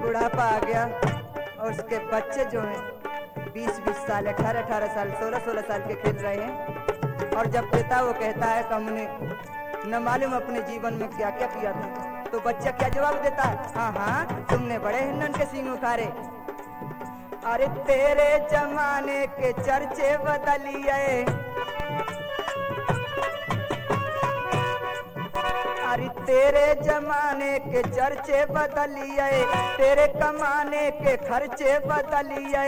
बुढ़ापा आ गया और उसके बच्चे जो हैं 20-20 साल, 18-18 साल, 16-16 साल के खेल रहे हैं। और जब पिता वो कहता है कि हमने न मालूम अपने जीवन में क्या क्या किया था, तो बच्चा क्या जवाब देता है? हाँ हाँ, तुमने बड़े हिंडन के सींग उखाड़े। अरे तेरे जमाने के चर्चे बदलिए, अरे तेरे जमाने के चर्चे बदलिए, तेरे कमाने के खर्चे बदलिए।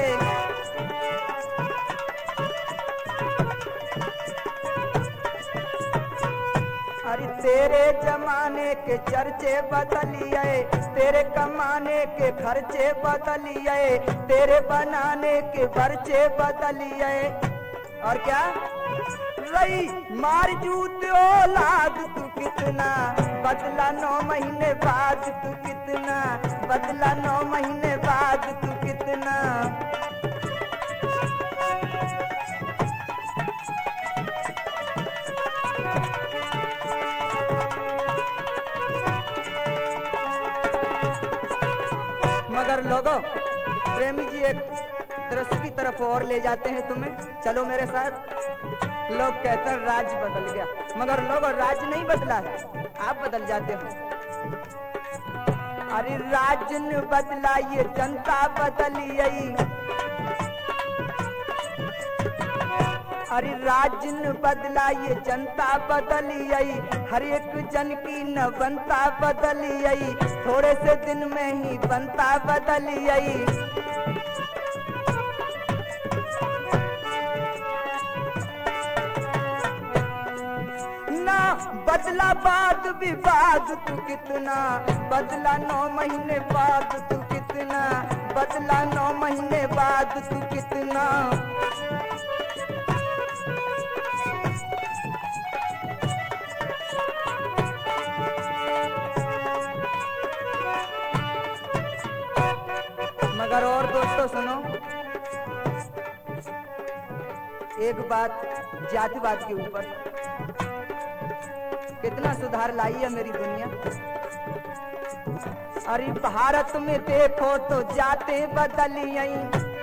अरे तेरे जमाने के चर्चे बदलिए, तेरे कमाने के खर्चे बदलिए, तेरे बनाने के खर्चे बदलिए। और क्या रही मार जूत औलाद तू कितना बदला 9 महीने बाद, तू कितना बदला 9 महीने बाद, तू कितना। मगर लोगों, प्रेमी जी एक दृश्य की तरफ और ले जाते हैं तुम्हें, चलो मेरे साथ। लोग कहते हैं राज बदल गया, मगर लोगों राज नहीं बदला है, आप बदल जाते हो। अरे राज न बदला, ये जनता बदली आई। अरे राज न बदला, ये जनता बदली आई। हर एक जन की न बनता बदली आई, थोड़े से दिन में ही बनता बदली आई। बदला बाद विवाद तू कितना बदला 9 महीने बाद, तू कितना बदला 9 महीने बाद, तू कितना। मगर और दोस्तों सुनो, एक बात जातिवाद के ऊपर कितना सुधार लाई है मेरी दुनिया। अरे भारत में देखो तो जाते बदली आई।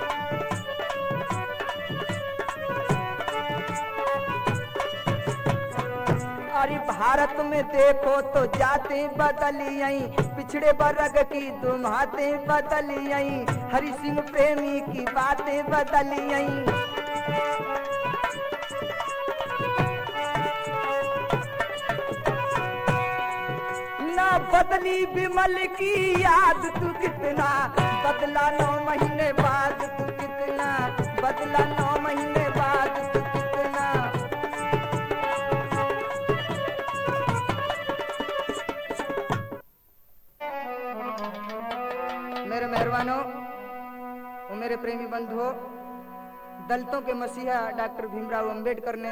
अरे भारत में देखो तो जाते बदली आई, पिछड़े वर्ग की दुमाते बदली आई, हरि सिंह प्रेमी की बातें बदली आई। बदली विमल की याद, तू कितना बदला 9 महीने बाद, तू कितना बदला 9 महीने बाद, तू कितना। मेरे मेहरबानों और मेरे प्रेमी बंधुओं, दलितों के मसीहा डॉक्टर भीमराव अंबेडकर ने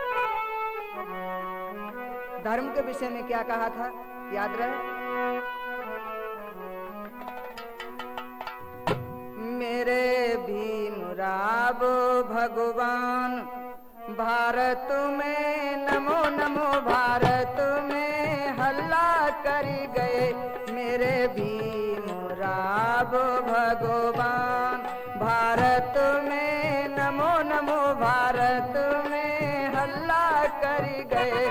धर्म के विषय में क्या कहा था, याद रहे? मेरे भीमराव भगवान भारत में नमो नमो, भारत में हल्ला कर गए। मेरे भीमराव भगवान भारत में नमो नमो, भारत में हल्ला कर गए।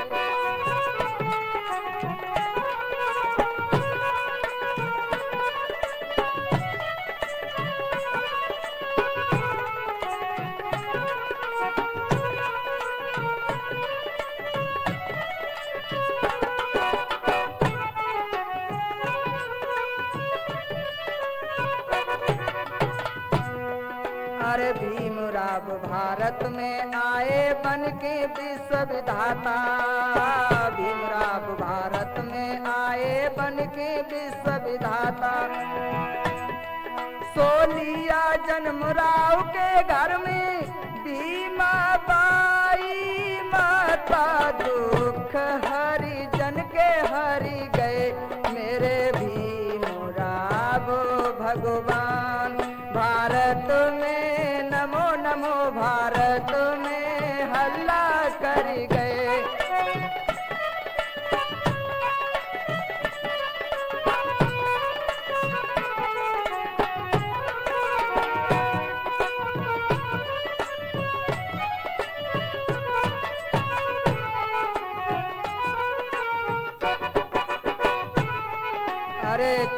अरे भीमराव भारत में आए बन के विश्व विधाता, भीमराव भारत में आए बन के विश्व विधाता। सोलिया जन्म राव के घर में भीमा बाई माता, दुख हरिजन के हरि गए। मेरे भीमराव भगवान भारत में नमो नमो, भारत में हल्ला कर गए।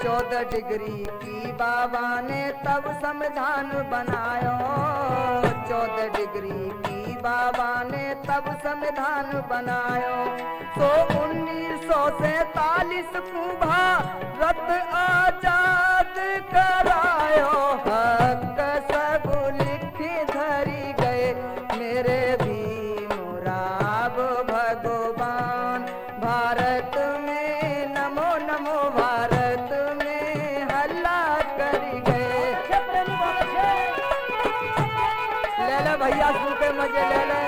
14 डिग्री की बाबा ने तब संविधान बनायो। 14 डिग्री की बाबा ने तब संविधान बनायो। तो 1947 को भारत आजाद करायो। हक सब लिख धरी गए मेरे भीमराव भगवान। भारत में नमो नमो भारत में हल्ला करी गए। ले ले भैया सुन के मजे ले ले।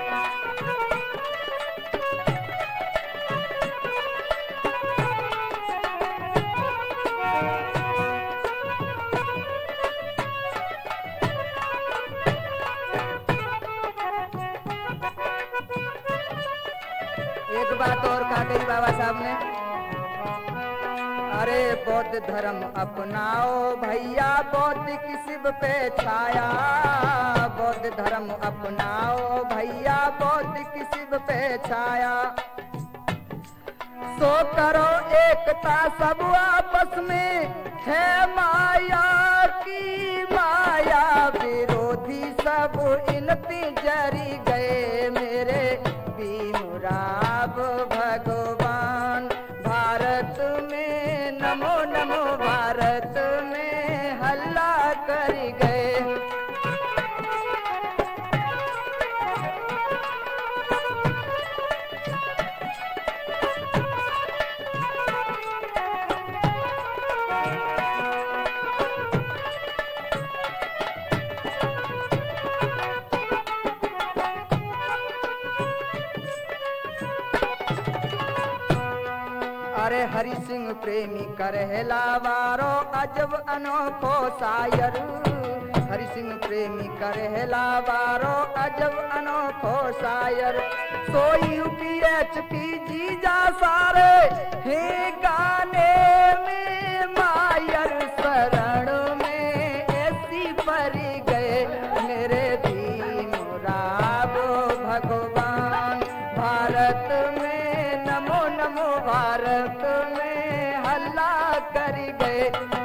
एक बात और कहा गई बाबा साहब ने, अरे बौद्ध धर्म अपनाओ भैया बौद्धिक शिव पे छाया। बौद्ध धर्म अपनाओ भैया बौद्धिक शिव पे छाया। सो करो एकता सब आपस में है माया की माया। विरोधी सब इनती जरी गए मेरे भीमराव भगवान। भारत में नमो नमो भारत में हल्ला करी गए। अरे हरि सिंह प्रेमी करहला वारो अजब अनोखो शायर। हरि सिंह प्रेमी करहला वारो अजब अनोखो शायर। सोई UPHP जीजा सारे हे गाने में मायर। शरण में ऐसी परी गए मेरे भीमराव भगवान। भारत में नमो नमो भारत में हल्ला करी गए।